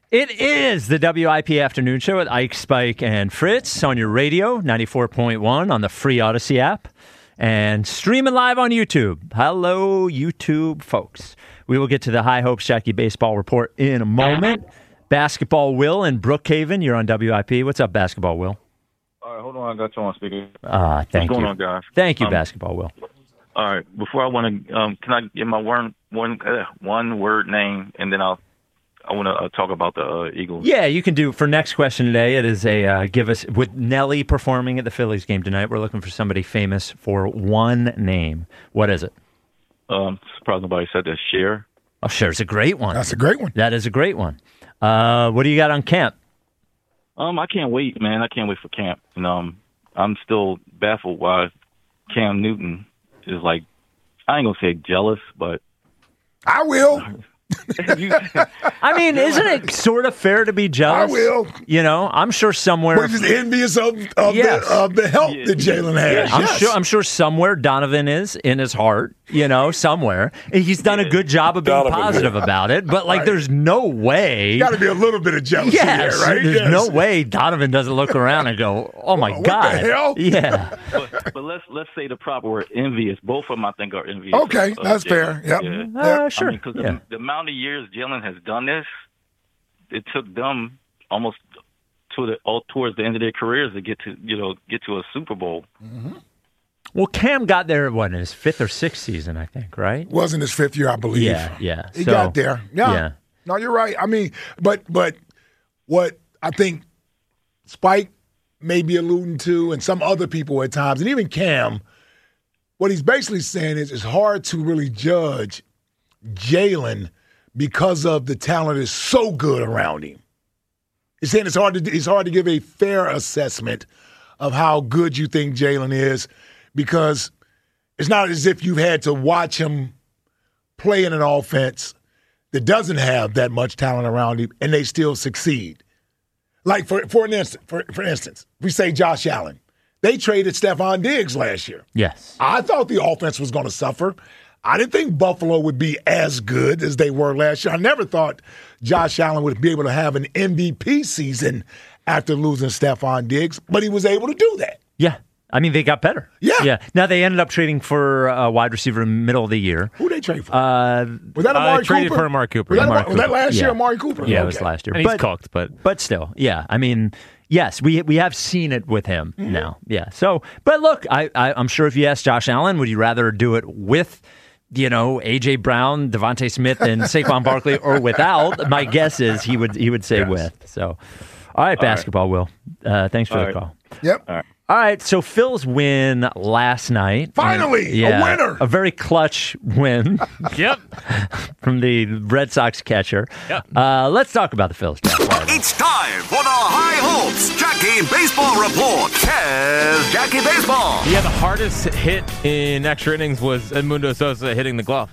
It is the WIP Afternoon Show with Ike, Spike, and Fritz on your radio, 94.1 on the free Odyssey app, and streaming live on YouTube. Hello, YouTube folks. We will get to the High Hopes Jackie Baseball Report in a moment. Basketball Will in Brookhaven. You're on WIP. What's up, Basketball Will? All right, hold on. I got you on speaker. Thank you. What's going on, guys? Thank you, Basketball Will. All right. Before I want to, can I get my one word name, and then I want to talk about the Eagles. Yeah, you can do. For next question today, it is a give us, with Nelly performing at the Phillies game tonight, we're looking for somebody famous for one name. What is it? Surprised nobody said that. Cher. Oh, Cher's a great one. That's a great one. That is a great one. What do you got on camp? I can't wait, man. I can't wait for camp. And I'm still baffled why Cam Newton is like, I ain't gonna say jealous, but I will. I mean, isn't it sort of fair to be jealous? I will. You know, I'm sure somewhere. We're just envious of the help that Jalen has. I'm sure somewhere Donovan is in his heart. You know, somewhere he's done a good job of being positive about it. But like, there's no way. Got to be a little bit of jealousy there, right? There's no way Donovan doesn't look around and go, "Oh my God, what the hell?" Yeah. But let's say the proper word, envious. Both of them, I think, are envious. Okay, that's fair. Yep. Yeah. Sure. I mean, because the amount of years Jalen has done this, it took them almost towards the end of their careers to get to a Super Bowl. Mm-hmm. Well, Cam got there in his fifth or sixth season, I think, right? Wasn't his fifth year, I believe. Yeah. He got there. Yeah. No, you're right. I mean, but what I think Spike may be alluding to, and some other people at times, and even Cam, what he's basically saying is it's hard to really judge Jalen because of the talent is so good around him. He's saying it's hard to give a fair assessment of how good you think Jalen is, because it's not as if you've had to watch him play in an offense that doesn't have that much talent around him and they still succeed. Like, for instance, we say Josh Allen. They traded Stephon Diggs last year. Yes. I thought the offense was going to suffer. I didn't think Buffalo would be as good as they were last year. I never thought Josh Allen would be able to have an MVP season after losing Stephon Diggs, but he was able to do that. Yeah. I mean, they got better. Yeah. Now, they ended up trading for a wide receiver in the middle of the year. Who did they trade for? Was that Amari Cooper? Traded for Amari Cooper. Was that last year, Amari Cooper? Yeah, it was last year. And he's cooked, but still, yeah. I mean, yes, we have seen it with him now. Yeah. So, but look, I'm sure if you ask Josh Allen, would you rather do it with, A.J. Brown, Devontae Smith, and Saquon Barkley, or without? My guess is he would say with. So, all right, basketball, Will. Thanks for the call. Yep. All right, so Phil's win last night. Finally, a winner. A very clutch win. Yep. From the Red Sox catcher. Yep. Let's talk about the Phils. It's time for the High Hopes Jackie Baseball Report. Here's Jackie Baseball. Yeah, the hardest hit in extra innings was Edmundo Sosa hitting the glove.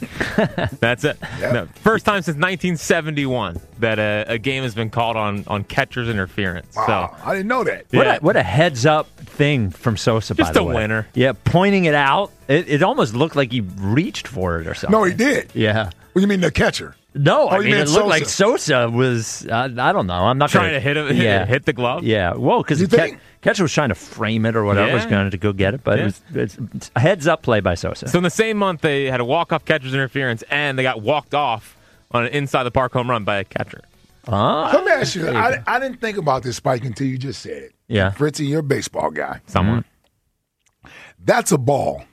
That's it. Yep. No, first time since 1971 that a game has been called on catcher's interference. Wow, So I didn't know that. What a heads up thing from Sosa, by Just the a way. winner. Yeah, pointing it out. It almost looked like he reached for it or something. No, he did. Yeah. What do you mean the catcher? No, I you mean, meant it looked Sosa. like Sosa was, I don't know. I'm not trying to hit him, hit the glove. Yeah, well, because You the think? catcher was trying to frame it or whatever, was Yeah. going to go get it, but it's a heads-up play by Sosa. So in the same month, they had a walk-off catcher's interference, and they got walked off on an inside-the-park home run by a catcher. Let me ask you, I didn't think about this, Spike, until you just said it. Yeah. Fritzy, you're a baseball guy. Someone. That's a ball.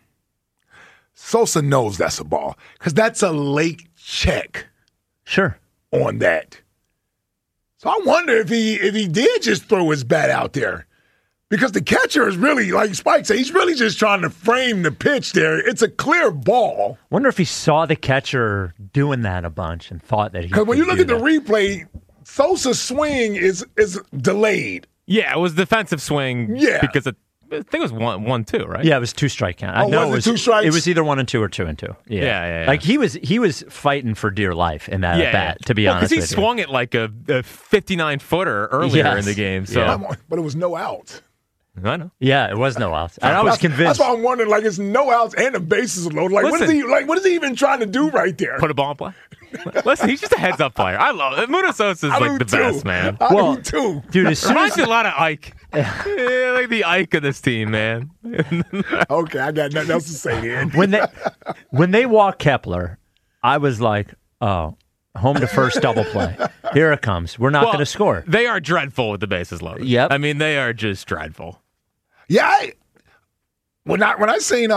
Sosa knows that's a ball because that's a late check Sure. on that. So I wonder if he did just throw his bat out there. Because the catcher is really, like Spike said, he's really just trying to frame the pitch there. It's a clear ball. Wonder if he saw the catcher doing that a bunch and thought that he Because when you could look do at the that. replay, Sosa's swing is delayed. Yeah, it was defensive swing. Yeah. Because I think it was 1-2, right? Yeah, it was 2 strike count. Oh, No, was it 2 strikes? It was either 1 and 2 or 2 and 2. Yeah. Yeah. Like he was fighting for dear life in that at bat. To be honest, because he swung it like a 59-footer earlier in the game. So But it was no out. I know. Yeah, it was no outs. And I was convinced. That's why I'm wondering, like, it's no outs and the bases are loaded. Like, what is he even trying to do right there? Put a ball in play. Listen, he's just a heads-up player. I love it. Muda Sosa is like the best, man. I do too. Dude, as soon Reminds as me a lot of Ike. Yeah, like the Ike of this team, man. Okay, I got nothing else to say then. when they walk Kepler, I was like, oh, home to first double play. Here it comes. We're not going to score. They are dreadful with the bases loaded. Yep. I mean, they are just dreadful. Yeah, when I seen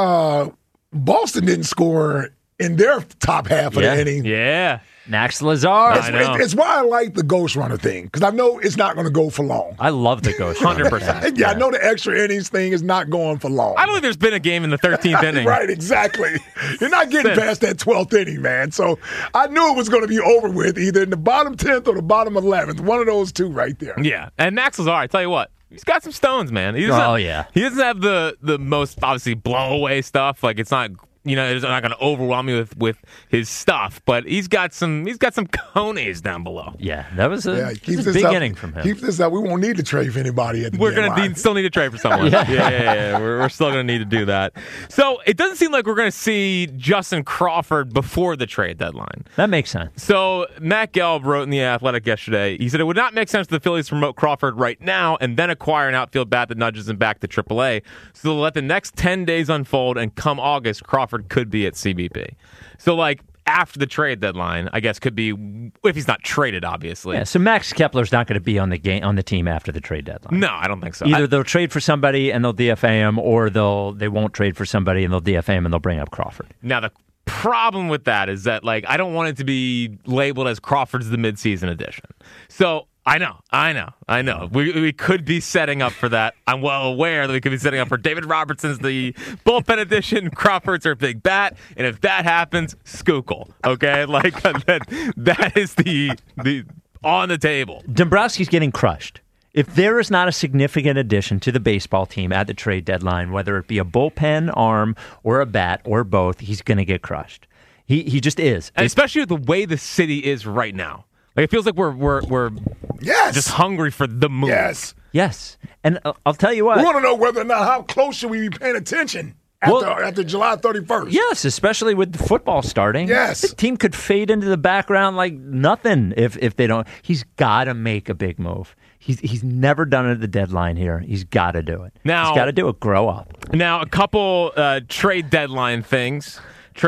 Boston didn't score in their top half of the inning. Yeah. Max Lazar. It's why I like the ghost runner thing, because I know it's not going to go for long. I love the ghost runner. 100%. Yeah, I know the extra innings thing is not going for long. I don't think there's been a game in the 13th inning. Right, exactly. You're not getting past that 12th inning, man. So I knew it was going to be over with either in the bottom 10th or the bottom 11th. One of those two right there. Yeah. And Max Lazar, I tell you what, he's got some stones, man. He yeah. He doesn't have the most, obviously, blow-away stuff. Like, it's not... it's not going to overwhelm you with his stuff, but he's got some cojones down below. Yeah, that was a big inning from him. Keep this up. We won't need to trade for anybody at the We're going to still need to trade for someone. Yeah. We're still going to need to do that. So it doesn't seem like we're going to see Justin Crawford before the trade deadline. That makes sense. So Matt Gelb wrote in The Athletic yesterday, he said it would not make sense for the Phillies to promote Crawford right now and then acquire an outfield bat that nudges him back to AAA. So they'll let the next 10 days unfold, and come August, Crawford could be at CBP. So, like, after the trade deadline, I guess could be if he's not traded, obviously. Yeah, so Max Kepler's not going to be on the team after the trade deadline. No, I don't think so. Either they'll trade for somebody and they'll DFA him, or they won't trade for somebody and they'll DFA him and they'll bring up Crawford. Now, the problem with that is that, like, I don't want it to be labeled as Crawford's the midseason edition. So I know. We could be setting up for that. I'm well aware that we could be setting up for David Robertson's the bullpen edition. Crawford's our big bat, and if that happens, Skookle. Okay, like that is the on the table. Dombrowski's getting crushed. If there is not a significant addition to the baseball team at the trade deadline, whether it be a bullpen arm or a bat or both, he's going to get crushed. He just is, and especially with the way the city is right now. Like, it feels like we're just hungry for the move. Yes. And I'll tell you what. We want to know whether or not how close should we be paying attention after July 31st. Yes, especially with the football starting. Yes. The team could fade into the background like nothing if they don't. He's got to make a big move. He's never done it at the deadline here. He's got to do it. Now, he's got to do it. Grow up. Now, a couple trade deadline things.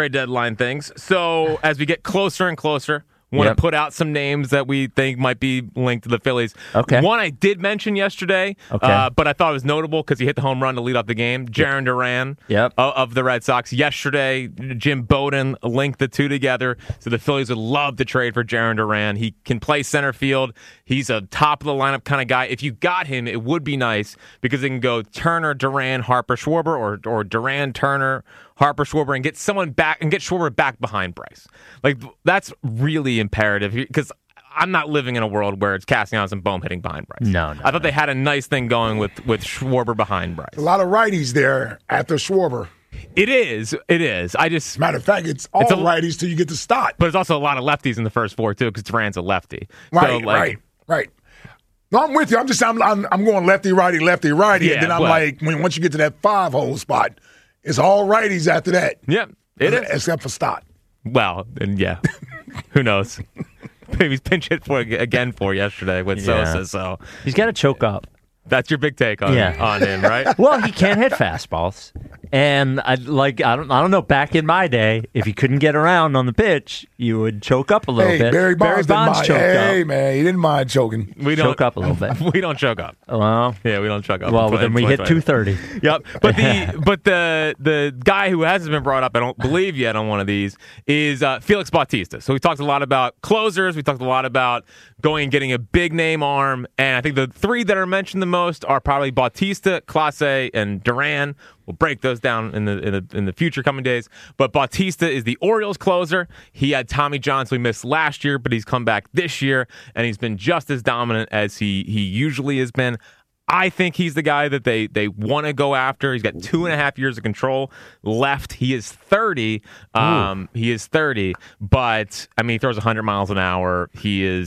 So as we get closer and closer, want to put out some names that we think might be linked to the Phillies. Okay. One I did mention yesterday, but I thought it was notable because he hit the home run to lead off the game. Jarren Duran of the Red Sox. Yesterday, Jim Bowden linked the two together, so the Phillies would love to trade for Jarren Duran. He can play center field. He's a top-of-the-lineup kind of guy. If you got him, it would be nice because they can go Turner, Duran, Harper, Schwarber, or Duran, Turner, Harper, Schwarber, and get someone back and get Schwarber back behind Bryce. Like, that's really imperative because I'm not living in a world where it's Castellanos and Bohm hitting behind Bryce. No. I thought they had a nice thing going with Schwarber behind Bryce. A lot of righties there after Schwarber. It is. Matter of fact, it's righties till you get to start. But it's also a lot of lefties in the first four too because Duran's a lefty. Right. No, I'm with you. I'm going lefty, righty, yeah, and then I'm once you get to that 5-hole spot, it's all righties after that. Yeah, it is. Except for Stott. Well, and yeah, who knows? Maybe he's pinch hit for yesterday with Sosa. So he's got to choke up. That's your big take on him, right? Well, he can't hit fastballs, and I don't know. Back in my day, if you couldn't get around on the pitch, you would choke up a little bit. Barry Bonds choked up. Hey man, he didn't mind choking. We don't choke up a little bit. We don't choke up. Well, yeah, we don't choke up. Well, then we hit 230. Yep. But the guy who hasn't been brought up, I don't believe yet on one of these, is Felix Bautista. So we talked a lot about closers. We talked a lot about going and getting a big name arm, and I think the three that are mentioned the most are probably Bautista, Clase, and Duran. We'll break those down in the future coming days. But Bautista is the Orioles closer. He had Tommy John, so he missed last year, but he's come back this year, and he's been just as dominant as he usually has been. I think he's the guy that they want to go after. He's got 2.5 years of control left. He is 30. But I mean, he throws 100 miles an hour. He is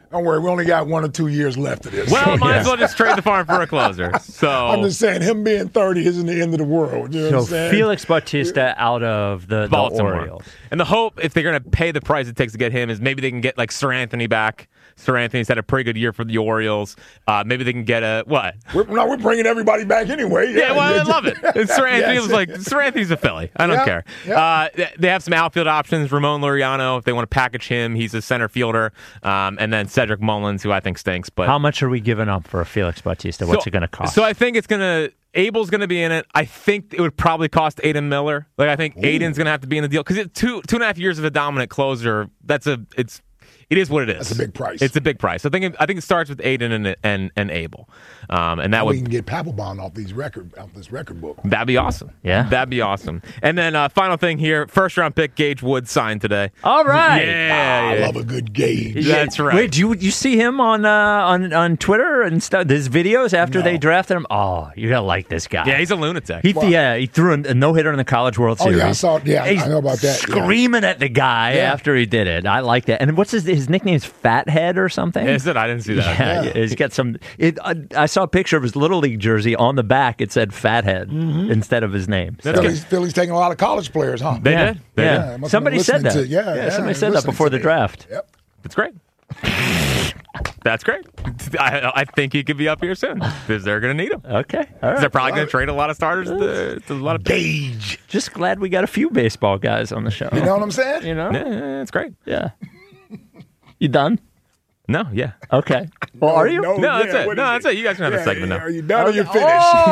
Don't worry, we only got 1 or 2 years left of this. Well, might as well just trade the farm for a closer. So I'm just saying, him being 30 isn't the end of the world. You know what I'm saying? Felix Bautista out of the Orioles. And the hope, if they're going to pay the price it takes to get him, is maybe they can get like Sir Anthony back. Sir Anthony's had a pretty good year for the Orioles. Maybe they can get a what? We're bringing everybody back anyway. Yeah, well, I love it. And Sir Anthony was like, Sir Anthony's a Philly. I don't care. Yeah. They have some outfield options. Ramon Laureano, if they want to package him, he's a center fielder. And then Cedric Mullins, who I think stinks. But how much are we giving up for Felix Bautista? What's it going to cost? So I think it's going to. Abel's going to be in it. I think it would probably cost Aiden Miller. Like I think Aiden's going to have to be in the deal because it's 2.5 years of a dominant closer. It is what it is. That's a big price. It's a big price. I think it starts with Aiden and Abel, and that we can get Papelbon off this record book. That'd be awesome. Yeah, that'd be awesome. And then final thing here, first round pick Gage Wood signed today. All right. I love a good Gage. That's right. Wait, do you see him on Twitter and stuff? His videos after they drafted him. Oh, you're gonna like this guy. Yeah, he's a lunatic. He threw a no-hitter in the College World Series. I saw. Yeah, I know about that. Screaming at the guy after he did it. I like that. And what's his nickname? Is Fathead or something? Is it? I didn't see that. Yeah, he's got some. I saw a picture of his Little League jersey. On the back, it said Fathead instead of his name. So. Philly's taking a lot of college players, huh? They did. Yeah. Somebody said that. Somebody said that before the draft. Yep. That's great. That's great. I think he could be up here soon because they're going to need him. Okay. All right. They're probably going to trade a lot of starters to a lot of Gage. Just glad we got a few baseball guys on the show. You know what I'm saying? Yeah, it's great. Yeah. You done? No, yeah. Okay. Well, are you? No, that's it. No, that's it. You guys can have the segment now. Are you done or you finished?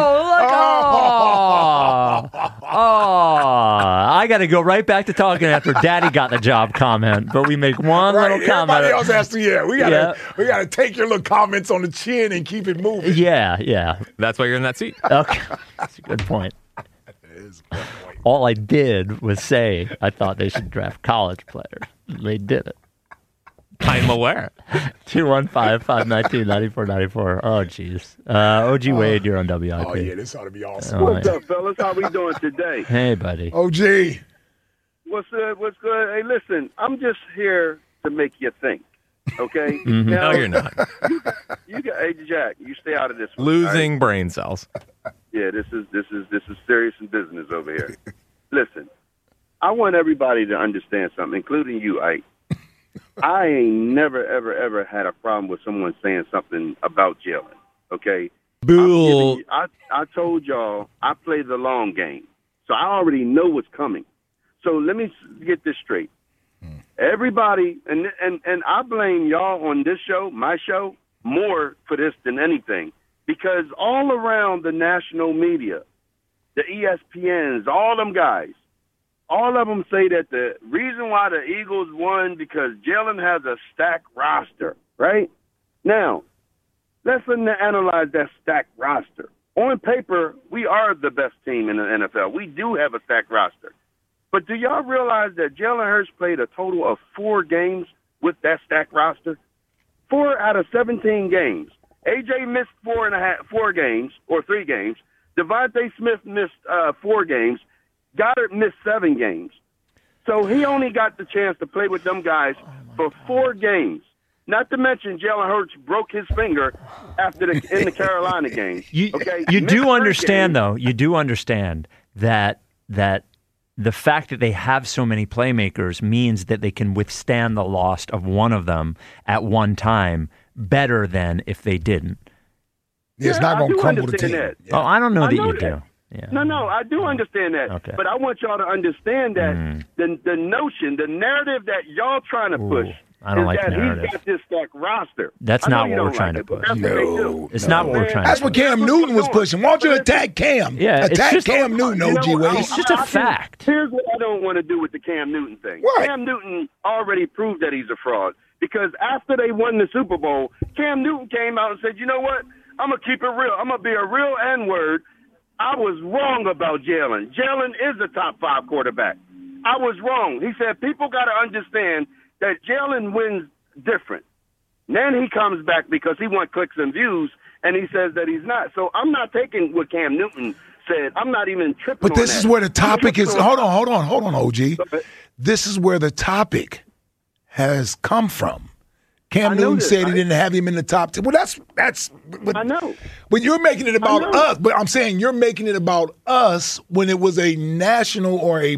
Oh, look. I got to go right back to talking after Daddy got the job comment. But we make one little comment. Everybody else has to, we gotta take your little comments on the chin and keep it moving. Yeah. That's why you're in that seat. Okay. That's a good point. That is a good point. All I did was say I thought they should draft college players. They did it. I'm aware. 215-592-9494. Oh, jeez. OG Wade, you're on WIP. Oh, yeah, this ought to be awesome. What's up, fellas? How we doing today? Hey, buddy. OG. What's good? Hey, listen, I'm just here to make you think, okay? Mm-hmm. Now, No, you're not. You got, hey, Jack, you stay out of this one. Losing brain cells. Yeah, this is serious business over here. Listen, I want everybody to understand something, including you, Ike. I ain't never, ever had a problem with someone saying something about Jalen, okay? Bull. I told y'all I play the long game, so I already know what's coming. So let me get this straight. Everybody, and I blame y'all on this show, my show, more for this than anything, because all around the national media, the ESPNs, all them guys, all of them say that the reason why the Eagles won because Jalen has a stacked roster, right? Now, let's analyze that stacked roster. On paper, we are the best team in the NFL. We do have a stacked roster. But do y'all realize that Jalen Hurts played a total of 4 games with that stacked roster? 4 out of 17 games. AJ missed 4 games, or 3 games. Devontae Smith missed 4 games. Goddard missed 7 games. So he only got the chance to play with them guys for 4 games. Not to mention Jalen Hurts broke his finger in the Carolina game. You do understand, though. You do understand that the fact that they have so many playmakers means that they can withstand the loss of one of them at one time better than if they didn't. Yeah, it's not going to crumble the team. That. Oh, I don't know that you do. Yeah. No, I do understand that. Okay. But I want y'all to understand that the notion, the narrative that y'all trying to push I don't is like that narrative. he's got this stacked roster. That's not what we're trying to push. It's not what we're trying to That's what Cam Newton was pushing. Why don't you attack Cam? Yeah, attack Cam Newton, OG Wade. It's just a fact. Here's what I don't want to do with the Cam Newton thing. What? Cam Newton already proved that he's a fraud because after they won the Super Bowl, Cam Newton came out and said, you know what? I'm going to keep it real. I'm going to be a real N-word. I was wrong about Jalen. Jalen is a top 5 quarterback. I was wrong. He said people got to understand that Jalen wins different. Then he comes back because he wants clicks and views, and he says that he's not. So I'm not taking what Cam Newton said. I'm not even tripping But on this that. is where the topic is. Hold on, OG. This is where the topic has come from. Cam Newton said he didn't have him in the top 10. Well, that's. But, I know. But you're making it about us. But I'm saying you're making it about us when it was a national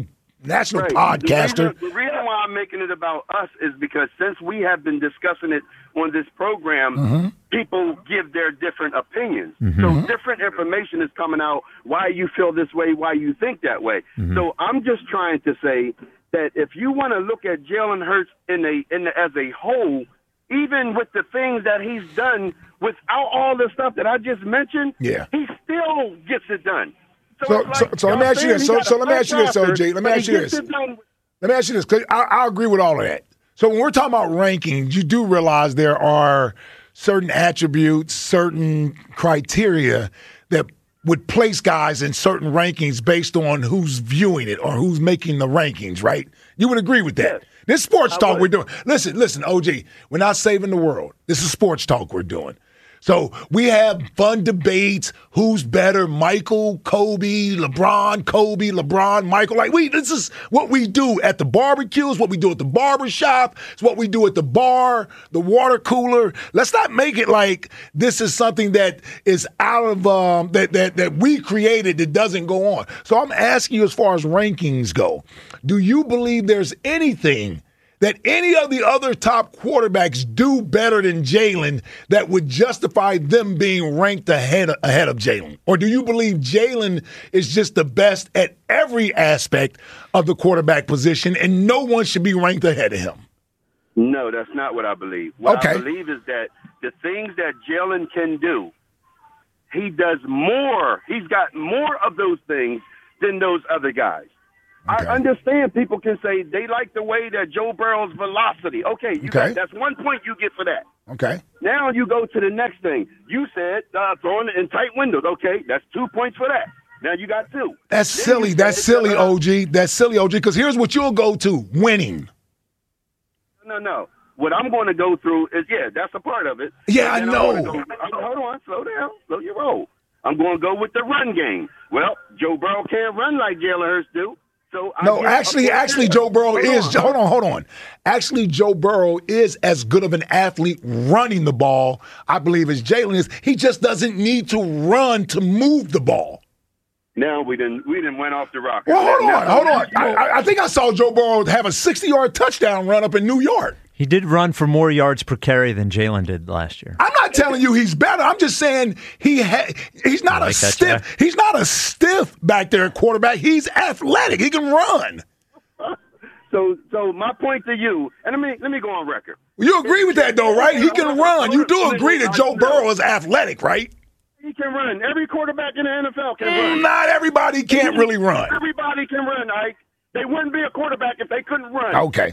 podcaster. The reason why I'm making it about us is because since we have been discussing it on this program, people give their different opinions. So different information is coming out, why you feel this way, why you think that way. So I'm just trying to say that if you want to look at Jalen Hurts as a whole, even with the things that he's done without all the stuff that I just mentioned, he still gets it done. So let me ask you this. So let me ask you this, OJ. Let me ask you this. Let me ask you this, because I agree with all of that. So when we're talking about rankings, you do realize there are certain attributes, certain criteria that would place guys in certain rankings based on who's viewing it or who's making the rankings, right? You would agree with that. Yes. This sports talk we're doing. Listen, OJ, we're not saving the world. This is sports talk we're doing. So we have fun debates. Who's better, Michael, Kobe, LeBron, Michael? This is what we do at the barbecues, what we do at the barbershop. It's what we do at the bar, the water cooler. Let's not make it like this is something that is out of that we created that doesn't go on. So I'm asking you, as far as rankings go, do you believe there's anything that any of the other top quarterbacks do better than Jalen that would justify them being ranked ahead of Jalen? Or do you believe Jalen is just the best at every aspect of the quarterback position and no one should be ranked ahead of him? No, that's not what I believe. What I believe is that the things that Jalen can do, he does more. He's got more of those things than those other guys. I understand people can say they like the way that Joe Burrow's velocity. That's 1 point you get for that. Okay. Now you go to the next thing. You said throwing it in tight windows. Okay, that's 2 points for that. Now you got 2. That's silly. That's silly, OG. That's silly, OG, because here's what you'll go to, winning. No. What I'm going to go through is, that's a part of it. Yeah, I know. Hold on. Slow down. Slow your roll. I'm going to go with the run game. Well, Joe Burrow can't run like Jalen Hurts do. Actually, Joe Burrow is. Hold on. Actually, Joe Burrow is as good of an athlete running the ball, I believe, as Jalen is. He just doesn't need to run to move the ball. Now we didn't went off the rocker. Well, hold on. I think I saw Joe Burrow have a 60-yard touchdown run up in New York. He did run for more yards per carry than Jalen did last year. I'm not telling you he's better. I'm just saying he's not a stiff. He's not a stiff back there at quarterback. He's athletic. He can run. So my point to you, and let me go on record. You agree with that though, right? He can run. You do agree that Joe Burrow is athletic, right? He can run. Every quarterback in the NFL can run. Not everybody can't really run. Everybody can run, Ike. They wouldn't be a quarterback if they couldn't run. Okay.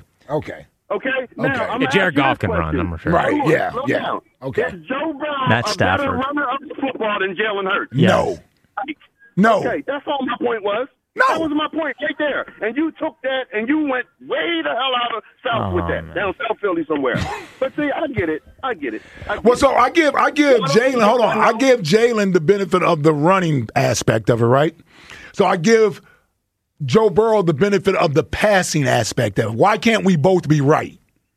Now, Jared Goff can run, I'm sure. Right, yeah. Okay. Is Joe Burrow Matt a Stafford. better runner of the football than Jalen Hurts? Yes. No. Okay, that's all my point was. No. That was my point right there. And you took that and you went way the hell out of South with that. Man. Down South Philly somewhere. But see, I get it. So I give Jalen, hold on. I give Jalen the benefit of the running aspect of it, right? So I give Joe Burrow the benefit of the passing aspect of it. Why can't we both be right?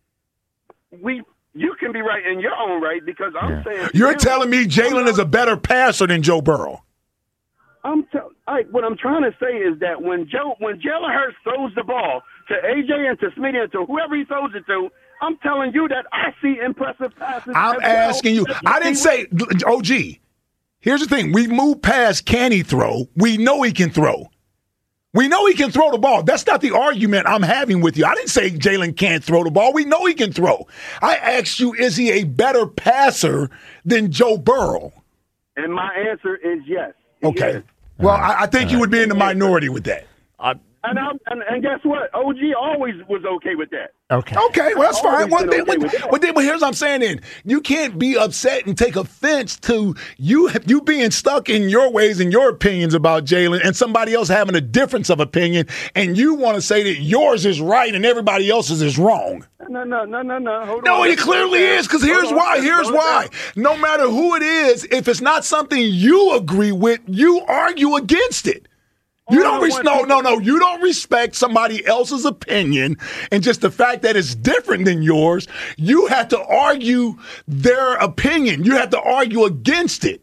You can be right in your own right because I'm saying you're telling me Jalen is a better passer than Joe Burrow. What I'm trying to say is that when Jalen Hurts throws the ball to AJ and to Smitty and to whoever he throws it to, I'm telling you that I see impressive passes. I'm asking you. I didn't say, OG, here's the thing. We moved past can he throw. We know he can throw. We know he can throw the ball. That's not the argument I'm having with you. I didn't say Jalen can't throw the ball. We know he can throw. I asked you, is he a better passer than Joe Burrow? And my answer is yes. Okay. Well, I think you would be in the minority with that. And guess what? OG always was okay with that. Okay, well, that's fine. Well, here's what I'm saying then. You can't be upset and take offense to you being stuck in your ways and your opinions about Jalen and somebody else having a difference of opinion, and you want to say that yours is right and everybody else's is wrong. No. Hold no, on. it clearly is, because here's why. No matter who it is, if it's not something you agree with, you argue against it. You don't no. You don't respect somebody else's opinion, and just the fact that it's different than yours, you have to argue their opinion. You have to argue against it.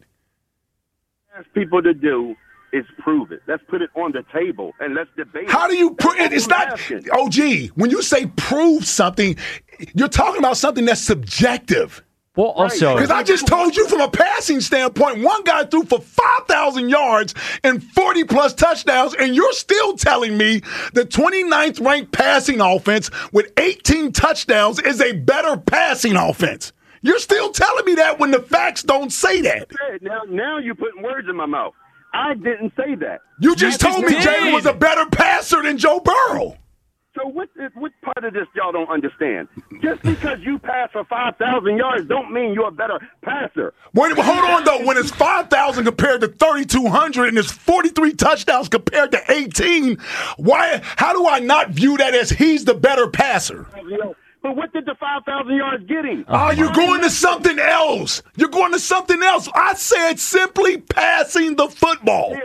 Ask people to do is prove it. Let's put it on the table and let's debate. How do you prove it? It's not OG. When you say prove something, you're talking about something that's subjective. Well, also, because I just told you from a passing standpoint, one guy threw for 5,000 yards and 40-plus touchdowns, and you're still telling me the 29th ranked passing offense with 18 touchdowns is a better passing offense. You're still telling me that when the facts don't say that. Now you're putting words in my mouth. I didn't say that. You just told me Jalen was a better passer than Joe Burrow. So what part of this y'all don't understand? Just because you pass for 5,000 yards don't mean you're a better passer. Wait, hold on, though. When it's 5,000 compared to 3,200 and it's 43 touchdowns compared to 18, how do I not view that as he's the better passer? But what did the 5,000 yards get him? You're going to something else. You're going to something else. I said simply passing the football.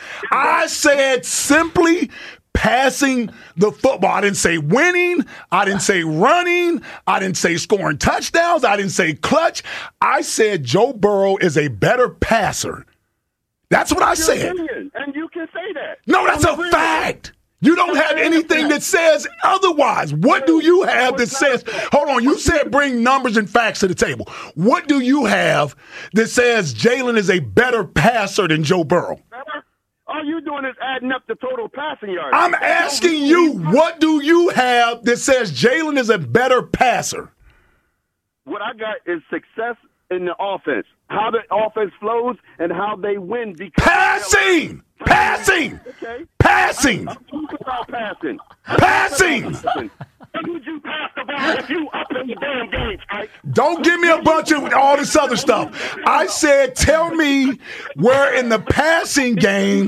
I said simply passing the football. I didn't say winning. I didn't say running. I didn't say scoring touchdowns. I didn't say clutch. I said Joe Burrow is a better passer. That's what I said. And you can say that. No, that's a fact. You don't have anything that says otherwise. What do you have that says, hold on, you said bring numbers and facts to the table. What do you have that says Jalen is a better passer than Joe Burrow? All you doing is adding up the total passing yards. I'm asking you, what do you have that says Jalen is a better passer? What I got is success in the offense. How the offense flows and how they win. Because Passing! Okay. Passing! I'm talking about passing. Passing! Who would you pass the ball if you up in the damn game, Spike? Don't give me a bunch of all this other stuff. I said, tell me where in the passing game.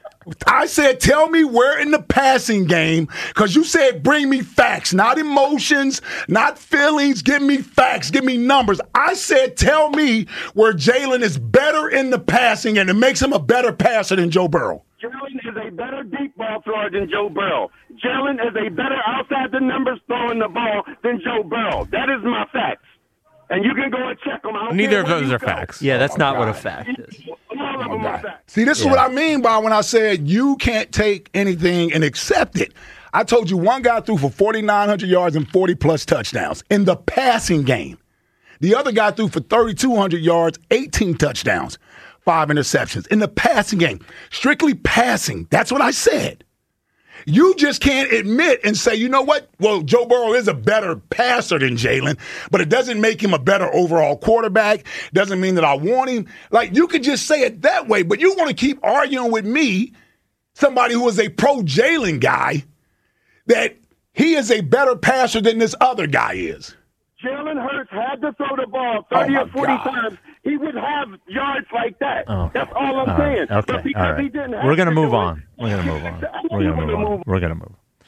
Tell me where in the passing game, because you said bring me facts, not emotions, not feelings. Give me facts. Give me numbers. I said, tell me where Jalen is better in the passing and it makes him a better passer than Joe Burrow. Jalen is a better deep ball thrower than Joe Burrow. Jalen is a better outside the numbers throwing the ball than Joe Burrow. That is my facts. And you can go and check them out. Neither of those are facts. Yeah, that's not what a fact is. All of them are facts. See, this is what I mean by when I said you can't take anything and accept it. I told you one guy threw for 4,900 yards and 40-plus touchdowns in the passing game. The other guy threw for 3,200 yards, 18 touchdowns, 5 interceptions. In the passing game, strictly passing. That's what I said. You just can't admit and say, you know what? Well, Joe Burrow is a better passer than Jalen, but it doesn't make him a better overall quarterback. Doesn't mean that I want him. Like, you could just say it that way, but you want to keep arguing with me, somebody who is a pro-Jalen guy, that he is a better passer than this other guy is. Jalen Hurts had to throw the ball 30 or 40 times. He would have yards like that. Okay. That's all I'm saying. Okay. But because he didn't have We're going to do move it- on. We're going to move on. We're going to move on. We're going to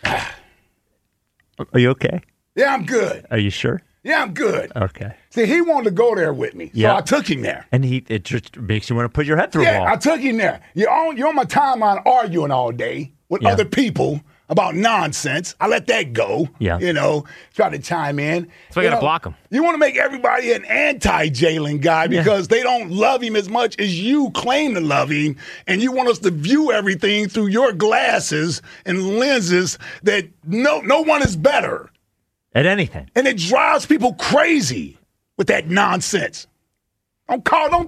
move. Are you okay? Yeah, I'm good. Are you sure? Yeah, I'm good. Okay. See, he wanted to go there with me, so Yeah. I took him there. And it just makes you want to put your head through a Yeah, wall. I took him there. You're on my timeline arguing all day with Yeah. other people about nonsense. I let that go. Yeah. Try to chime in. So I got to block him. You want to make everybody an anti-Jalen guy because they don't love him as much as you claim to love him, and you want us to view everything through your glasses and lenses that no one is better. At anything. And it drives people crazy with that nonsense. Don't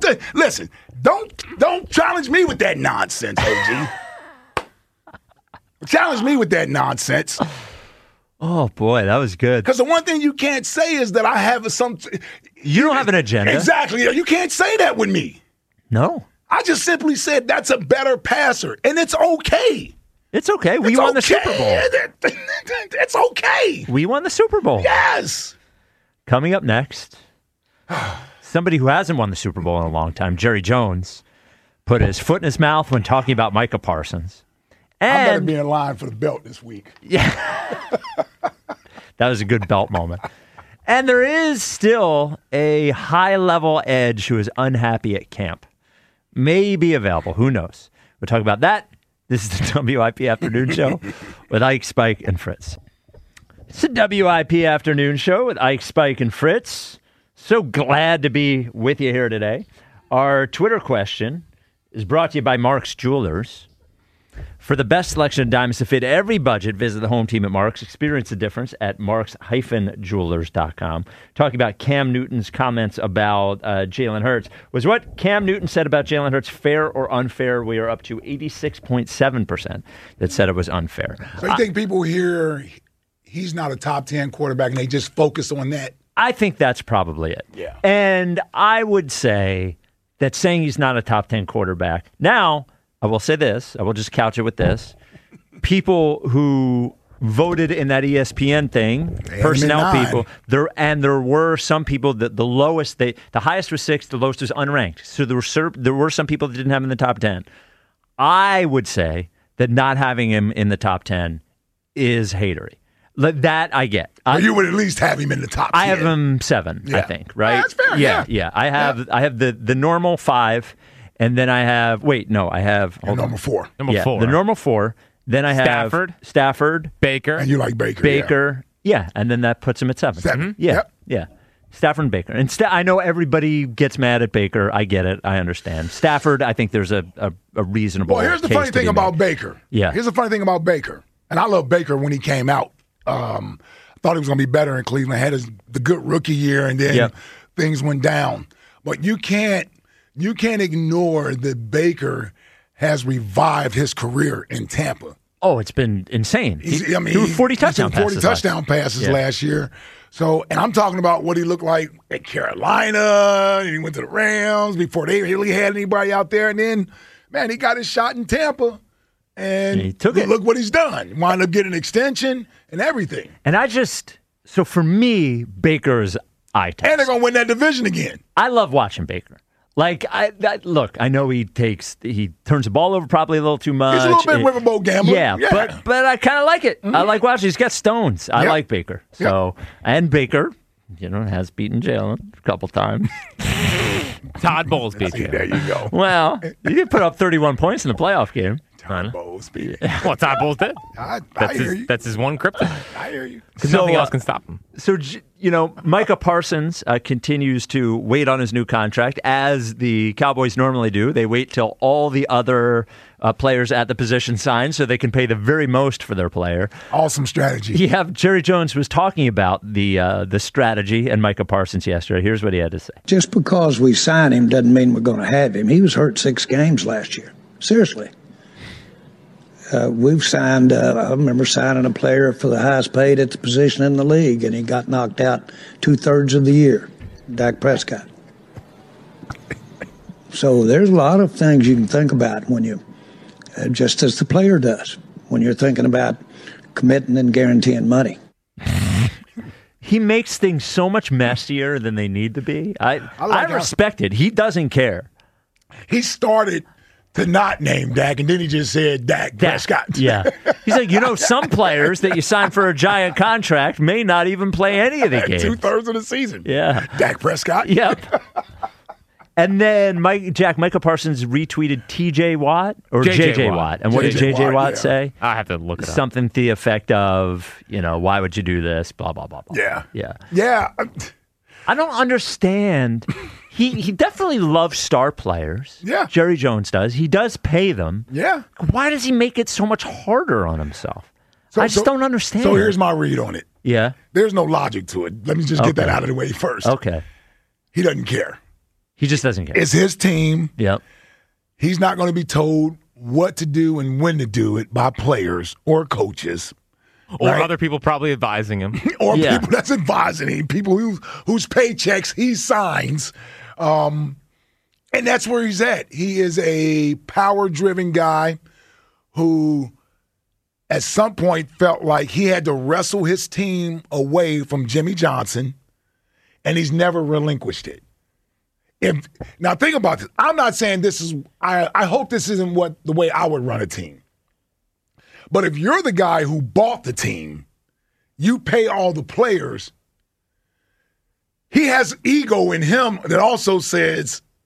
challenge me with that nonsense, OG. Challenge me with that nonsense. Oh, boy, that was good. Because the one thing you can't say is that I have some... You don't have an agenda. Exactly. You can't say that with me. No. I just simply said that's a better passer, and it's okay. It's okay. We won the Super Bowl. It's okay. We won the Super Bowl. Yes. Coming up next, somebody who hasn't won the Super Bowl in a long time, Jerry Jones, put his foot in his mouth when talking about Micah Parsons. I better And be in line for the belt this week. that was a good belt moment. And there is still a high-level edge who is unhappy at camp. May be available. Who knows? We'll talk about that. This is the WIP Afternoon Show with Ike, Spike, and Fritz. It's the WIP Afternoon Show with Ike, Spike, and Fritz. So glad to be with you here today. Our Twitter question is brought to you by Mark's Jewelers. For the best selection of diamonds to fit every budget, visit the home team at Mark's. Experience the difference at marks-jewelers.com. Talking about Cam Newton's comments about Jalen Hurts. Was what Cam Newton said about Jalen Hurts fair or unfair? We are up to 86.7% that said it was unfair. So you think people hear he's not a top 10 quarterback and they just focus on that? I think that's probably it. Yeah. And I would say that saying he's not a top 10 quarterback. Now, I will say this. I will just couch it with this. People who voted in that ESPN thing, personnel people, there were some people that the highest was 6, the lowest was unranked. So there were some people that didn't have him in the top 10. I would say that not having him in the top 10 is hatery. That I get. You would at least have him in the top 10. I have him 7, I think, right? Yeah, that's fair, yeah. I have the normal 5, and then I have number 4. Number 4. The normal 4. Then I have Stafford, Baker. And you like Baker. Yeah, and then that puts him at 7. 7. Mm-hmm. Yeah, Yep. yeah. Stafford and Baker. And I know everybody gets mad at Baker. I get it. I understand. Stafford, I think there's a reasonable Well, here's the funny thing about Baker. Yeah. Here's the funny thing about Baker. And I love Baker when he came out. Thought he was going to be better in Cleveland. Had the good rookie year, and then things went down. But you can't ignore that Baker has revived his career in Tampa. Oh, it's been insane. He threw 40 touchdown passes last year. So, and I'm talking about what he looked like at Carolina, and he went to the Rams before they really had anybody out there. And then, man, he got his shot in Tampa. And he took it. Look what he's done. Wound up getting an extension and everything. And so for me, Baker's eye test. And they're going to win that division again. I love watching Baker. Like, look, I know he turns the ball over probably a little too much. He's a little bit riverboat gambler. Yeah, but I kind of like it. Mm-hmm. I like watching. He's got stones. I like Baker. So, and Baker, has beaten Jalen a couple times. Todd Bowles beat you. There you go. Well, you did put up 31 points in the playoff game. Todd Bowles beat Well, Todd Bowles did. I That's hear you. That's his one kryptonite. I hear you. Because nothing else can stop him. So, Micah Parsons continues to wait on his new contract, as the Cowboys normally do. They wait till all the other players at the position sign so they can pay the very most for their player. Awesome strategy. Jerry Jones was talking about the strategy and Micah Parsons yesterday. Here's what he had to say. Just because we sign him doesn't mean we're going to have him. He was hurt 6 games last year. Seriously. We've signed, I remember signing a player for the highest paid at the position in the league, and he got knocked out 2/3 of the year, Dak Prescott. So there's a lot of things you can think about when you, just as the player does, when you're thinking about committing and guaranteeing money. He makes things so much messier than they need to be. I respect it. He doesn't care. He started to not name Dak, and then he just said Dak Prescott. Yeah. He's like, some players that you sign for a giant contract may not even play any of the games. 2/3 of the season. Yeah. Dak Prescott. Yep. And then Micah Parsons retweeted T.J. Watt or J.J. Watt. And what did J.J. Watt say? I have to look it up. Something to the effect of, why would you do this? Blah, blah, blah, blah. Yeah. Yeah. Yeah. I don't understand. He definitely loves star players. Yeah. Jerry Jones does. He does pay them. Yeah. Why does he make it so much harder on himself? I just don't understand. So here's my read on it. Yeah. There's no logic to it. Let me just get that out of the way first. Okay. He doesn't care. He just doesn't care. It's his team. Yep. He's not going to be told what to do and when to do it by players or coaches. Or other people probably advising him. Or people that's advising him, people whose paychecks he signs. And that's where he's at. He is a power-driven guy who at some point felt like he had to wrestle his team away from Jimmy Johnson, and he's never relinquished it. Now think about this. I'm not saying this is I hope this isn't the way I would run a team. But if you're the guy who bought the team, you pay all the players, he has ego in him that also says,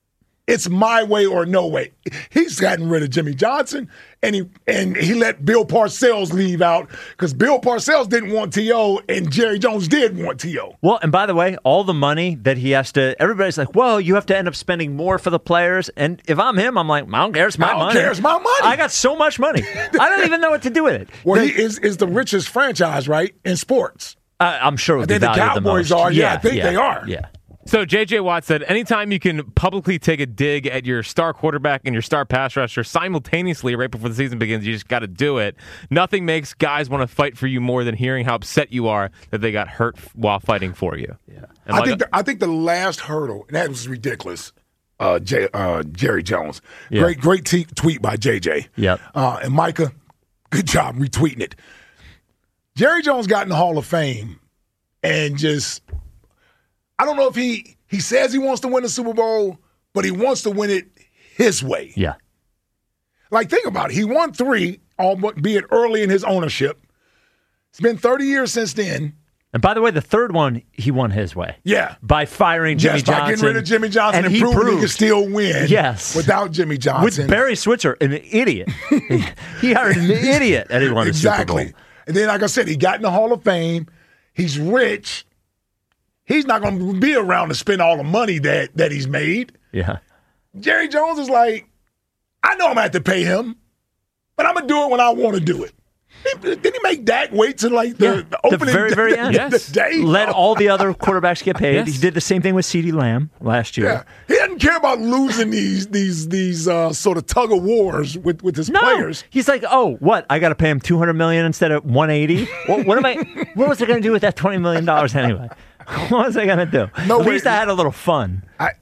it's my way or no way. He's gotten rid of Jimmy Johnson, and he let Bill Parcells leave out because Bill Parcells didn't want T.O. and Jerry Jones did want T.O. Well, and by the way, all the money that he has to, everybody's like, well, you have to end up spending more for the players. And if I'm him, I'm like, I don't care. It's my money. I don't care. It's my money. I got so much money. I don't even know what to do with it. Well, he is the richest franchise, right, in sports. I'm sure it would be I think the valued Cowboys the most. are. Yeah, I think they are. Yeah. So J.J. Watt said, anytime you can publicly take a dig at your star quarterback and your star pass rusher simultaneously right before the season begins, you just got to do it. Nothing makes guys want to fight for you more than hearing how upset you are that they got hurt while fighting for you. Yeah. I think the last hurdle, and that was ridiculous, Jerry Jones. Yeah. Great tweet by JJ. Yep. And Micah, good job retweeting it. Jerry Jones got in the Hall of Fame and just, I don't know if he says he wants to win the Super Bowl, but he wants to win it his way. Yeah. Like, think about it. He won 3, albeit early in his ownership. It's been 30 years since then. And by the way, the third one, he won his way. Yeah. By firing Jimmy Johnson. By getting rid of Jimmy Johnson and he proving proved he could still win without Jimmy Johnson. With Barry Switzer, an idiot. He hired an idiot and he won a Super Bowl. And then, like I said, he got in the Hall of Fame. He's rich. He's not going to be around to spend all the money that he's made. Yeah. Jerry Jones is like, I know I'm going to have to pay him, but I'm going to do it when I want to do it. Didn't he make Dak wait till like the opening very end? The day? Let all the other quarterbacks get paid. Yes. He did the same thing with CeeDee Lamb last year. Yeah. He doesn't care about losing these sort of tug of wars with his players. He's like, oh, what? I got to pay him $200 million instead of $180. What was I going to do with that $20 million anyway? What was I going to do? No, At least I had a little fun.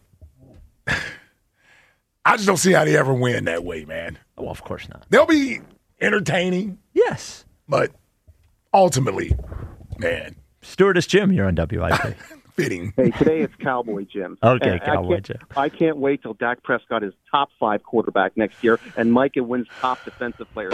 I just don't see how they ever win that way, man. Well, of course not. They'll be entertaining. Yes. But ultimately, man. Stewardess Jim, you're on WIP. Fitting. Hey, today it's Cowboy Jim. Okay, Cowboy Jim. I can't wait till Dak Prescott is top 5 quarterback next year and Micah wins top defensive player.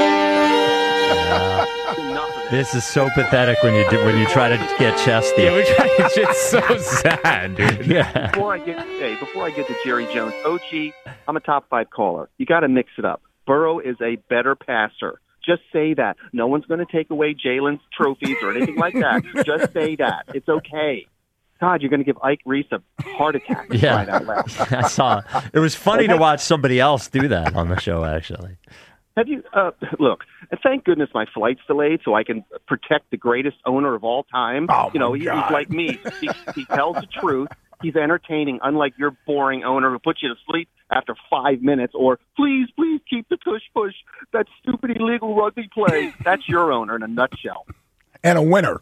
This is so pathetic when you try to get chesty. Yeah, it's so sad, dude. Yeah. Before I get to Jerry Jones, OG, I'm a top 5 caller. You got to mix it up. Burrow is a better passer. Just say that. No one's going to take away Jalen's trophies or anything like that. Just say that. It's okay. God, you're going to give Ike Reese a heart attack. Yeah, right out loud. I saw. It was funny to watch somebody else do that on the show, actually. Have you look? Thank goodness my flight's delayed, so I can protect the greatest owner of all time. Oh, he's like me. He tells the truth. He's entertaining, unlike your boring owner who puts you to sleep after 5 minutes. Or please keep the push that stupid illegal rugby play. That's your owner in a nutshell. And a winner.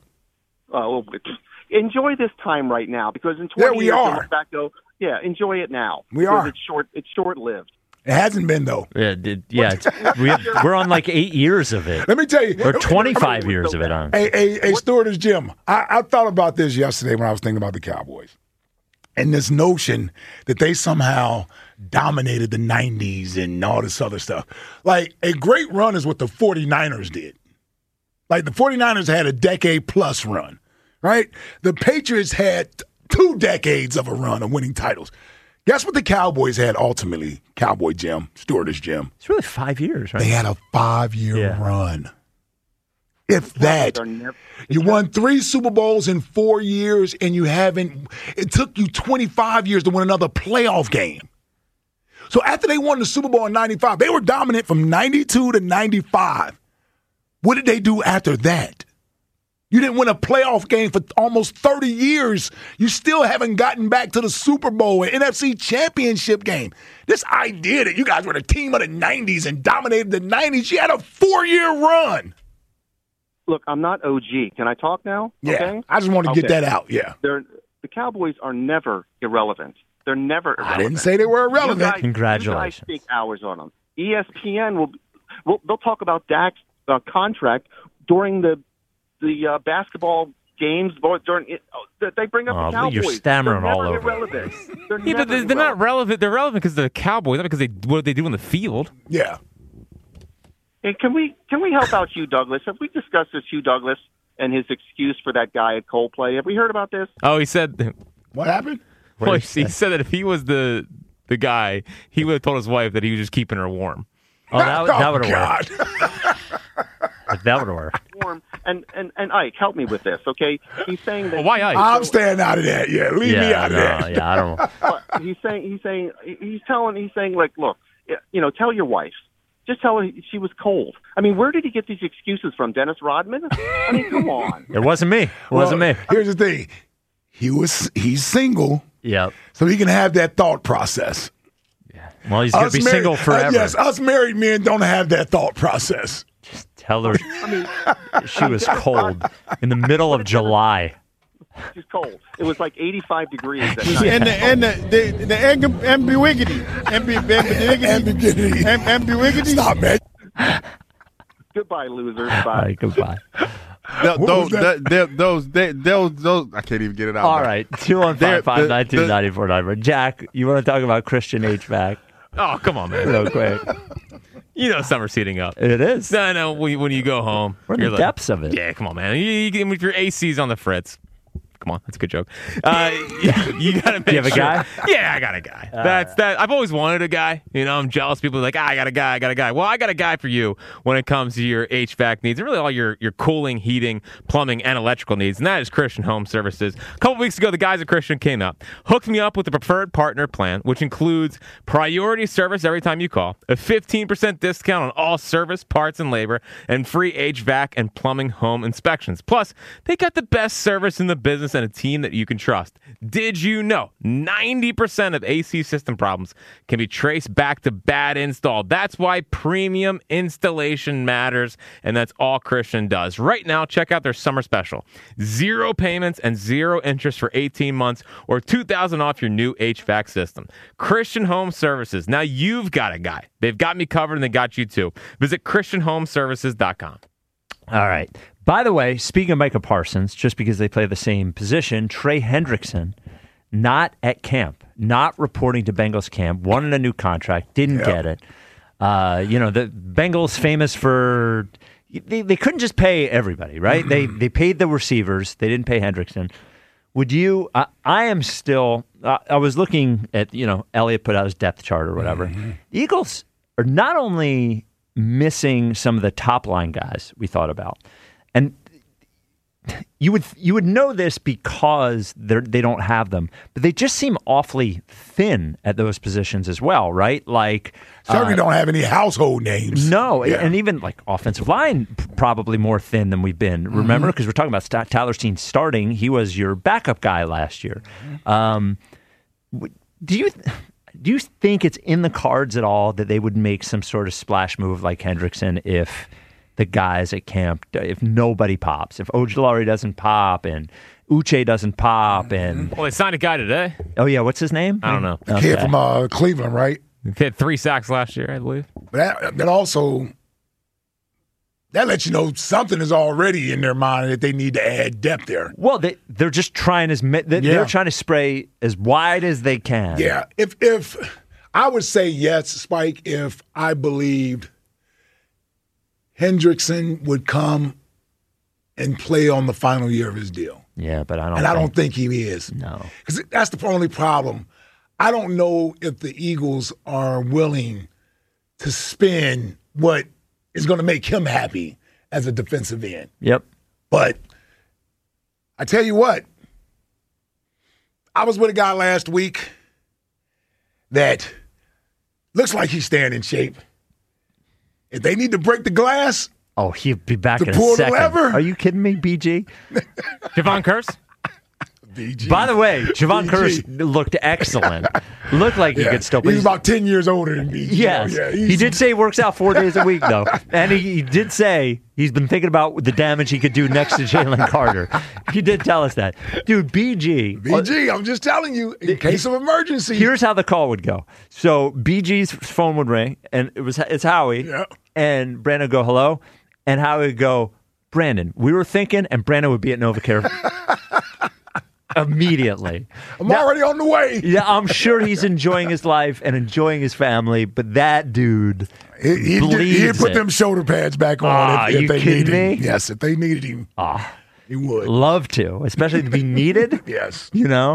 Enjoy this time right now because in 20 years you'll look back, go, yeah, enjoy it now. It's short-lived. It hasn't been, though. We're on like 8 years of it. Let me tell you. Or 25 years of it. Hey, Stewardess Jim, I thought about this yesterday when I was thinking about the Cowboys. And this notion that they somehow dominated the 90s and all this other stuff. Like, a great run is what the 49ers did. Like, the 49ers had a decade-plus run, right? The Patriots had 2 decades of a run of winning titles. Guess what the Cowboys had ultimately, Cowboy Jim, Stewardess Jim? It's really 5 years, right? They had a 5-year run. If that. You won 3 Super Bowls in 4 years, and it took you 25 years to win another playoff game. So after they won the Super Bowl in 95, they were dominant from 92 to 95. What did they do after that? You didn't win a playoff game for almost 30 years. You still haven't gotten back to the Super Bowl and NFC Championship game. This idea that you guys were the team of the 90s and dominated the 90s, you had a 4-year run. Look, I'm not OG. Can I talk now? Yeah, okay? I just want to get that out, yeah. The Cowboys are never irrelevant. They're never irrelevant. I didn't say they were irrelevant. Congratulations. You guys stick hours on them. ESPN they'll talk about Dak's contract during the basketball games. They bring up the Cowboys. You're stammering they're all never over. Irrelevant. They're Yeah, but they're not relevant. They're relevant because they're the Cowboys, not because what they do on the field. Yeah. Hey, can we help out Hugh Douglas? Have we discussed this Hugh Douglas and his excuse for that guy at Coldplay? Have we heard about this? Oh, he said. What happened? Well, he said that if he was the the guy, he would have told his wife that he was just keeping her warm. Oh, that would have worked. That would have worked. Warm. And Ike, help me with this, okay? He's saying that. Why Ike? I'm staying out of that. Yeah, leave me out of that. Yeah, I don't. He's saying, like, look, tell your wife. Just tell her she was cold. I mean, where did he get these excuses from, Dennis Rodman? I mean, come on. It wasn't me. Me. Here's the thing. He's single. Yep. So he can have that thought process. Yeah. Well, he's going to be single forever. Yes, us married men don't have that thought process. Just tell her she was cold in the middle of July. She's cold. It was like 85 degrees that night. And the ambiguity. Ambiguity. Stop, man. Goodbye, losers. Bye. All right, goodbye. Those, I can't even get it out. All right, 215-592-94. Jack, you want to talk about Christian HVAC? Oh, come on, man. Real quick. You know summer's heating up. It is. No, when you go home. We're in the depths of it. Yeah, come on, man. If your AC's on the fritz. Come on, that's a good joke. You got to make Do you have a guy? Yeah, I got a guy. That. I've always wanted a guy. I'm jealous. People are like, I got a guy. Well, I got a guy for you when it comes to your HVAC needs and really all your cooling, heating, plumbing, and electrical needs. And that is Christian Home Services. A couple weeks ago, the guys at Christian came up, hooked me up with the preferred partner plan, which includes priority service every time you call, a 15% discount on all service, parts, and labor, and free HVAC and plumbing home inspections. Plus, they got the best service in the business and a team that you can trust. Did you know 90% of AC system problems can be traced back to bad install? That's why premium installation matters, and that's all Christian does. Right now, check out their summer special. 0 payments and 0 interest for 18 months or $2,000 off your new HVAC system. Christian Home Services. Now you've got a guy. They've got me covered and they got you too. Visit ChristianHomeservices.com. All right. By the way, speaking of Micah Parsons, just because they play the same position, Trey Hendrickson, not at camp, not reporting to Bengals camp, wanted a new contract, didn't get it. The Bengals famous for they couldn't just pay everybody, right? They paid the receivers, they didn't pay Hendrickson. Would you? I am still. I was looking at Elliott put out his depth chart or whatever. The Eagles are not only missing some of the top line guys we thought about. And you would know this because they don't have them, but they just seem awfully thin at those positions as well, right? Like certainly don't have any household names. No, and even like offensive line probably more thin than we've been. Remember, because we're talking about Tyler Steen starting, he was your backup guy last year. Do you think it's in the cards at all that they would make some sort of splash move like Hendrickson if the guys at camp, if nobody pops, if Ojulari doesn't pop and Uche doesn't pop, and they signed a guy today. Oh yeah, what's his name? I don't know. The kid from Cleveland, right? He had 3 sacks last year, I believe. But that also lets you know something is already in their mind that they need to add depth there. Well, they're just trying they're trying to spray as wide as they can. Yeah, if I would say yes, Spike, if I believed Hendrickson would come and play on the final year of his deal. Yeah, but I don't think he is. No. Because that's the only problem. I don't know if the Eagles are willing to spend what is going to make him happy as a defensive end. Yep. But I tell you what, I was with a guy last week that looks like he's staying in shape. If they need to break the glass, he'll be back in a pull the second. lever. Are you kidding me, BG? Javon Curse? BG. By the way, Javon Curse looked excellent. Looked like he could still play. He's about 10 years older than BG. Yes. Yeah, he did say he works out 4 days a week, though. And he did say he's been thinking about the damage he could do next to Jalen Carter. He did tell us that. Dude, BG, I'm just telling you, in case of emergency. Here's how the call would go. So BG's phone would ring, and it's Howie. Yeah. And Brandon would go, hello. And Howie would go, Brandon, we were thinking, and Brandon would be at NovaCare immediately. I'm already on the way. Yeah, I'm sure he's enjoying his life and enjoying his family, but that dude he'd put them shoulder pads back on if they needed him. Yes, if they needed him. He would. Love to, especially to be needed. Yes.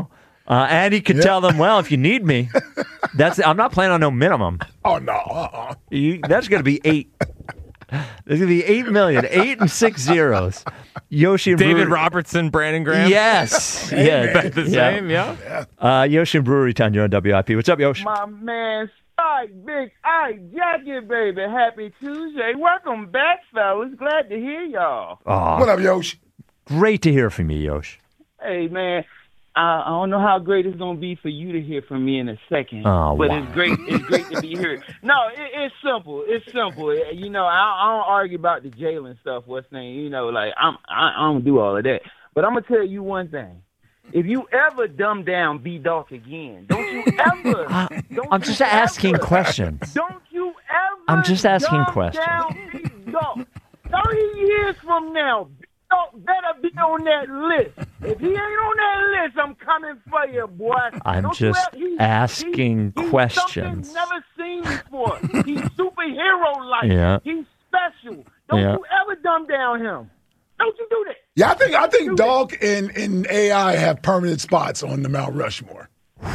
And he could tell them, well, if you need me, I'm not planning on no minimum. Oh, no. That's going to be 8. There's going to be 8 million, 8 and 6 zeros. Yoshi and David Brewery. Robertson, Brandon Graham. Yes. The same, yeah. Yoshi and Brewery Town, you're on WIP. What's up, Yoshi? My man, Spike, Big Ike, Jackie, baby. Happy Tuesday. Welcome back, fellas. Glad to hear y'all. Oh, What up, Yoshi? great to hear from you, Yoshi. Hey, man. I don't know how great it's gonna be for you to hear from me in a second, Oh, but wow. it's great. It's great to be here. No, it's simple. It's simple. You know, I don't argue about the Jalen stuff. What's name? You know, like I don't do all of that. But I'm gonna tell you one thing. If you ever dumb down B-Dawk again, don't you ever? I'm just asking questions. Don't you ever? I'm just asking dumb questions. Down B-Dawk. 30 years from now, B-Dawk better be on that list. If he ain't on that list, I'm coming for you, boy. I'm Don't you just ever- asking he's questions. Something never seen before. He's superhero-like. Yeah. He's special. Don't Yeah. you ever dumb down him. Don't you do that. Yeah, I think Dog and AI have permanent spots on the Mount Rushmore.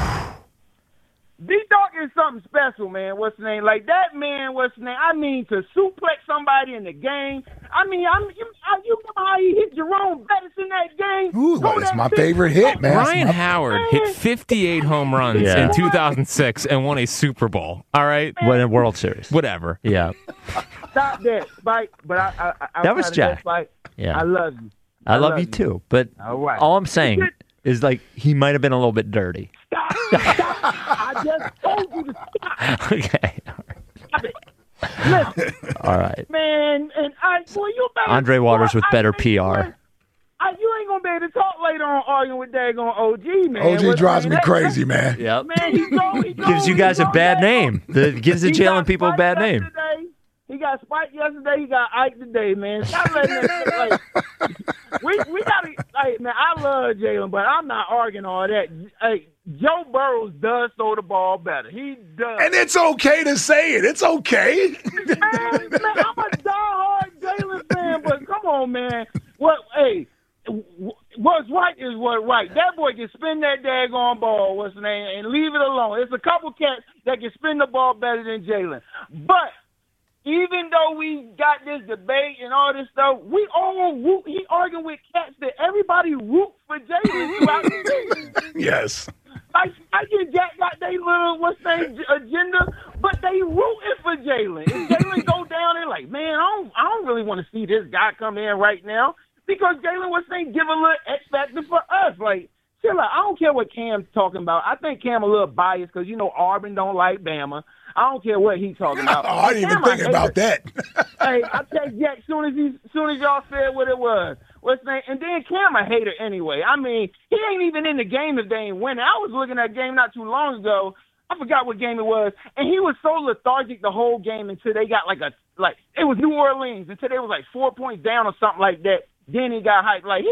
B-Dawk is something special, man. What's the name? Like that man, what's the name? I mean, to suplex somebody in the game. I mean, you remember how he hit Jerome Bettis in that game? Ooh, Throw that's that my bitch- favorite hit, man. That's Ryan my- Howard hit 58 home runs Yeah. in 2006 and won a Super Bowl. All right? When a World Series. Whatever. Yeah. Stop that, Spike. But I That was Jack. Spike, Yeah. I love you. I love you too. But All right. all I'm saying is, like, he might have been a little bit dirty. Stop. I just told you to stop. Okay. Stop it. Listen, All right. man, and boy, you better. Andre Waters with better PR. You ain't gonna be able to talk later on arguing with daggone OG, man. OG What's drives the me name? crazy, man. Yep. Man, he Gives you guys a bad name. Gives the Jalen people a bad name. Yesterday. He got Spike yesterday. He got Ike today, man. Stop letting that like, we gotta, like, man, I love Jalen, but I'm not arguing all that. Hey, Joe Burrows does throw the ball better. He does. And it's okay to say it. It's okay. Man, I'm a diehard Jalen fan, but come on, man. What's right is what's right. That boy can spin that daggone ball, what's the name, and leave it alone. There's a couple cats that can spin the ball better than Jalen. But even though we got this debate and all this stuff, we all root. He arguing with cats that everybody root for Jalen throughout the season. Yes. Like, I get Jack got their little, what's their agenda, but they rooting for Jalen. If Jalen go down and like, man, I don't really want to see this guy come in right now because Jalen was saying give a little X factor for us. Like, chill out. I don't care what Cam's talking about. I think Cam a little biased because, you know, Auburn don't like Bama. I don't care what he's talking about. Oh, I didn't even think about that. Hey, I text Jack soon as y'all said what it was. What's the name? And then Cam a hater anyway. I mean, he ain't even in the game if they ain't winning. I was looking at a game not too long ago. I forgot what game it was, and he was so lethargic the whole game until they got like it was New Orleans until they was like 4 points down or something like that. Then he got hyped. Like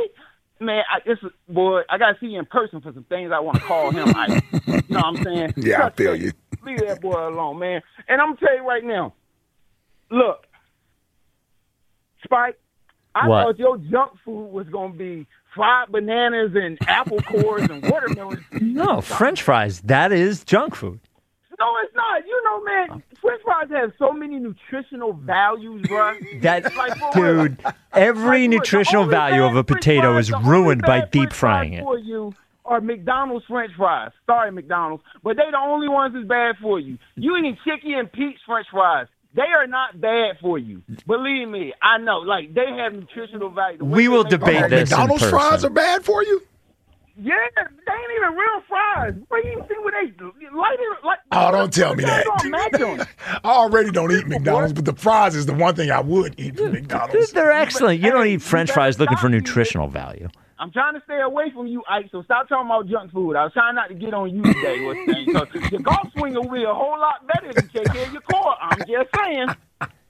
I gotta see you in person for some things I want to call him. You know what I'm saying? Yeah, I feel you. Leave that boy alone, man. And I'm gonna tell you right now. Look, Spike, I What? thought your junk food was gonna be fried bananas and apple cores and watermelon. No, French fries. That is junk food. No, it's not. You know, man, French fries have so many nutritional values, bro. That, Like, for real. dude, every Like, look, nutritional the only value bad of a French potato fries- is the only ruined by bad deep French frying fries it. For you are McDonald's French fries. Sorry, McDonald's, but they the only ones that's bad for you. You eating Chicky and Pete's French fries. They are not bad for you. Believe me, I know. Like, they have nutritional value. The way We they will make debate them- this in McDonald's person. fries are bad for you? Yeah, they ain't even real fries. What do you see what they light it like? Oh, don't tell me they that. don't match them. I already don't eat McDonald's, but the fries is the one thing I would eat from Dude, McDonald's. they're excellent. You don't eat French you fries better looking for stop eating nutritional value. I'm trying to stay away from you, Ike, so stop talking about junk food. I was trying not to get on you today. What's saying? So your golf swinger will be a whole lot better if you take care of your core. I'm just saying.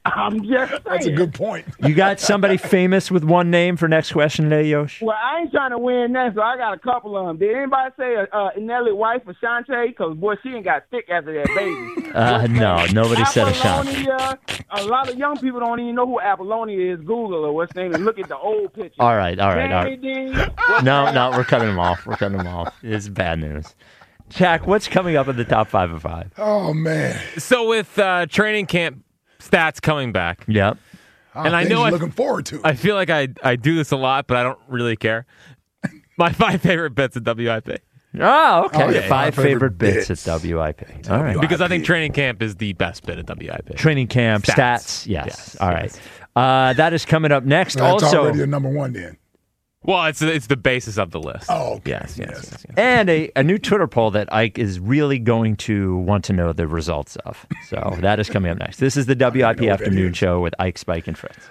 I'm just saying. That's a good point. You got somebody famous with one name for next question today, Yosh? Well, I ain't trying to win that, so I got a couple of them. Did anybody say Nelly wife for Shantae? Because, boy, she ain't got thick after that baby. No, nobody said a shot. Apollonia, a lot of young people don't even know who Apollonia is. Google or what's name and look at the old picture. All right. No, We're cutting them off. It's bad news. Jack, what's coming up in the top 5 of 5? Oh, man. So with training camp stats coming back. Yep. And I know I'm looking forward to it. I feel like I do this a lot, but I don't really care. My 5 favorite bits at WIP. Oh, okay. Oh, yeah. 5 favorite bits at WIP. All right. Because I think training camp is the best bit at WIP. Training camp stats. Yes. All right. That is coming up next. That's also, already a number one then. Well, it's the basis of the list. Oh, okay. Yes. and a new Twitter poll that Ike is really going to want to know the results of. So that is coming up next. This is the WIP Afternoon Show with Ike, Spike, and Fritz.